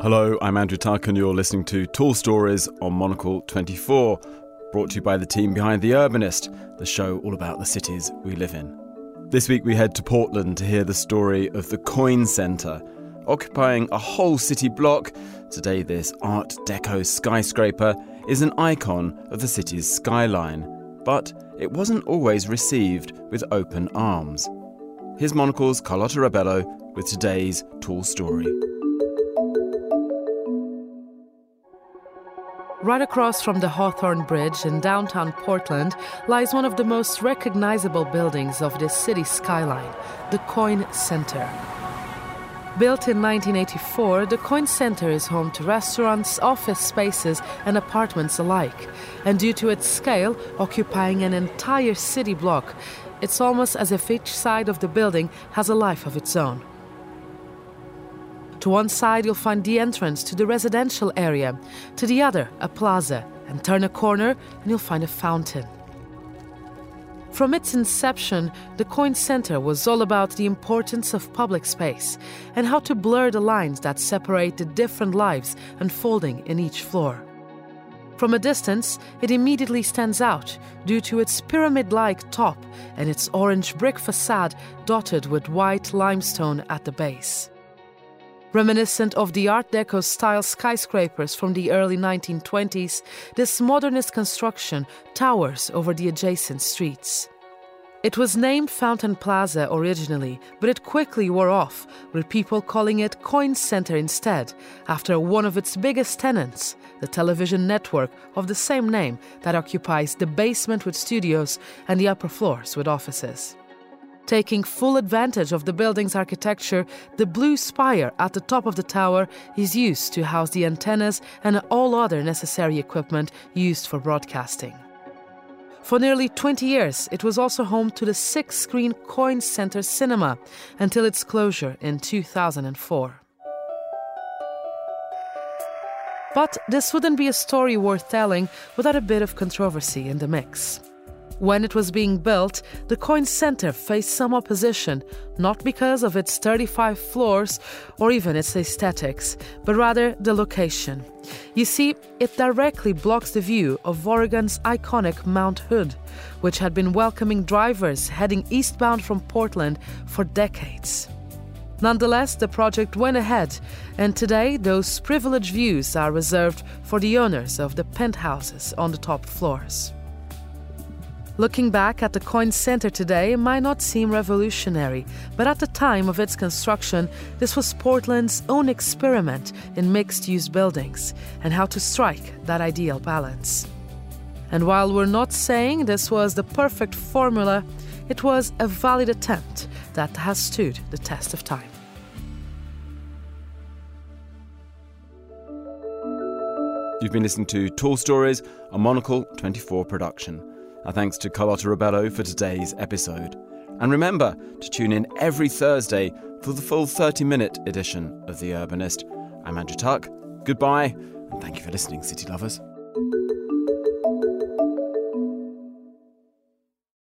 Hello, I'm Andrew Tuck and you're listening to Tall Stories on Monocle 24, brought to you by the team behind The Urbanist, the show all about the cities we live in. This week we head to Portland to hear the story of the Coyne Centre, occupying a whole city block. Today this Art Deco skyscraper is an icon of the city's skyline, but it wasn't always received with open arms. Here's Monocle's Carlotta Rebello with today's Tall Story. Right across from the Hawthorne Bridge in downtown Portland lies one of the most recognizable buildings of this city's skyline, the Coyne Centre. Built in 1984, the Coyne Centre is home to restaurants, office spaces and apartments alike. And due to its scale, occupying an entire city block, it's almost as if each side of the building has a life of its own. To one side, you'll find the entrance to the residential area. To the other, a plaza. And turn a corner, and you'll find a fountain. From its inception, the Coyne Centre was all about the importance of public space and how to blur the lines that separate the different lives unfolding in each floor. From a distance, it immediately stands out due to its pyramid-like top and its orange brick facade dotted with white limestone at the base. Reminiscent of the Art Deco-style skyscrapers from the early 1920s, this modernist construction towers over the adjacent streets. It was named Fountain Plaza originally, but it quickly wore off, with people calling it Coyne Centre instead, after one of its biggest tenants, the television network of the same name that occupies the basement with studios and the upper floors with offices. Taking full advantage of the building's architecture, the blue spire at the top of the tower is used to house the antennas and all other necessary equipment used for broadcasting. For nearly 20 years, it was also home to the 6-screen Coyne Centre Cinema until its closure in 2004. But this wouldn't be a story worth telling without a bit of controversy in the mix. When it was being built, the Coyne Centre faced some opposition, not because of its 35 floors or even its aesthetics, but rather the location. You see, it directly blocks the view of Oregon's iconic Mount Hood, which had been welcoming drivers heading eastbound from Portland for decades. Nonetheless, the project went ahead, and today those privileged views are reserved for the owners of the penthouses on the top floors. Looking back at the Coyne Centre today might not seem revolutionary, but at the time of its construction, this was Portland's own experiment in mixed-use buildings and how to strike that ideal balance. And while we're not saying this was the perfect formula, it was a valid attempt that has stood the test of time. You've been listening to Tall Stories, a Monocle 24 production. Our thanks to Carlotta Rebello for today's episode. And remember to tune in every Thursday for the full 30-minute edition of The Urbanist. I'm Andrew Tuck. Goodbye, and thank you for listening, city lovers.